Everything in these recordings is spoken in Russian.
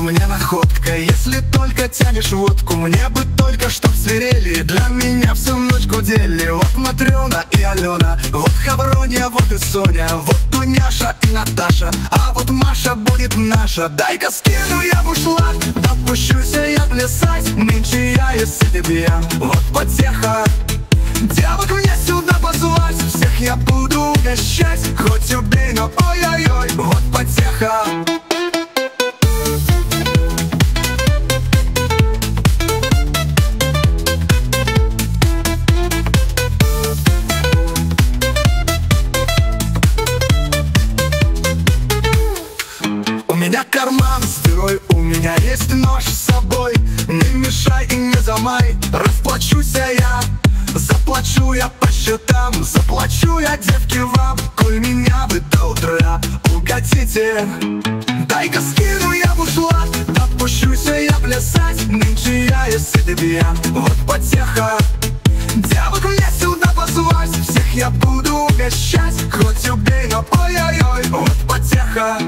мне находка. Если только тянешь водку, мне бы только чтоб свирели. Для меня всю ночь гудели. Вот Матрёна и Алена, вот Хаврония, вот и Соня, вот Дуняша и Наташа, а вот Маша будет наша. Дай-ка скину я бушлат, допущусь я плясать. Нынче я, если ты пьян, вот потеха. Девок мне сюда позвать, всех я буду угощать. Хоть убей, но ой-ой-ой, вот потеха. У меня карман с дырой, у меня есть нож с собой. Не мешай и не замай, расплачусь я. Заплачу я по счетам, заплачу я девки вам. Коль меня вы до утра угодите, дай-ка скину я бушлат, допущусь я плясать. Нынче я, если ты пьян, вот потеха. Девок мне сюда позвать, всех я буду угощать. Хоть убей, но ой-ой-ой, вот потеха.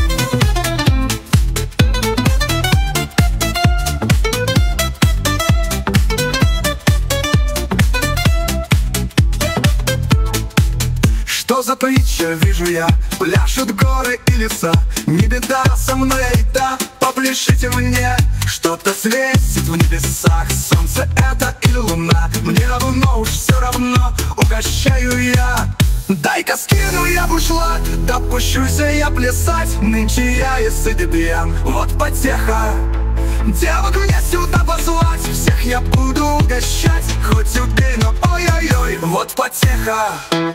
Что за притча, вижу я, пляшут горы и леса. Не беда, со мной айда, попляшите мне. Что-то светит в небесах, солнце это или луна. Мне равно, уж все равно, угощаю я. Дай-ка скину я бушлат, допущусь я плясать. Нынче я, если ты пьян, вот потеха. Девок мне сюда позвать, всех я буду угощать. Хоть убей, но ой-ой-ой, вот потеха.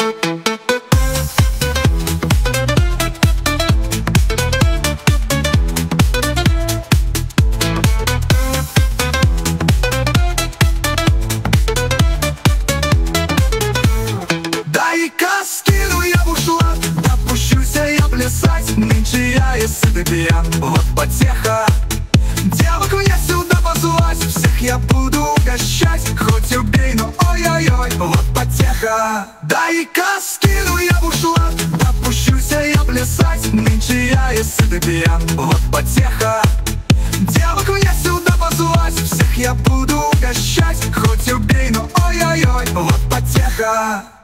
Дай-ка скину я бушлат, допущусь я плясать. Нынче я, если ты пьян, вот потеха. Девок мне сюда позвать, всех я буду угощать. Хоть убей, но ой-ой-ой, вот потеха. Дай-ка скину я бушлат, допущусь я плясать. Нынче я, если ты пьян, вот потеха. Девок мне сюда позвать, всех я буду угощать. Хоть убей, но ой-ой-ой, вот потеха.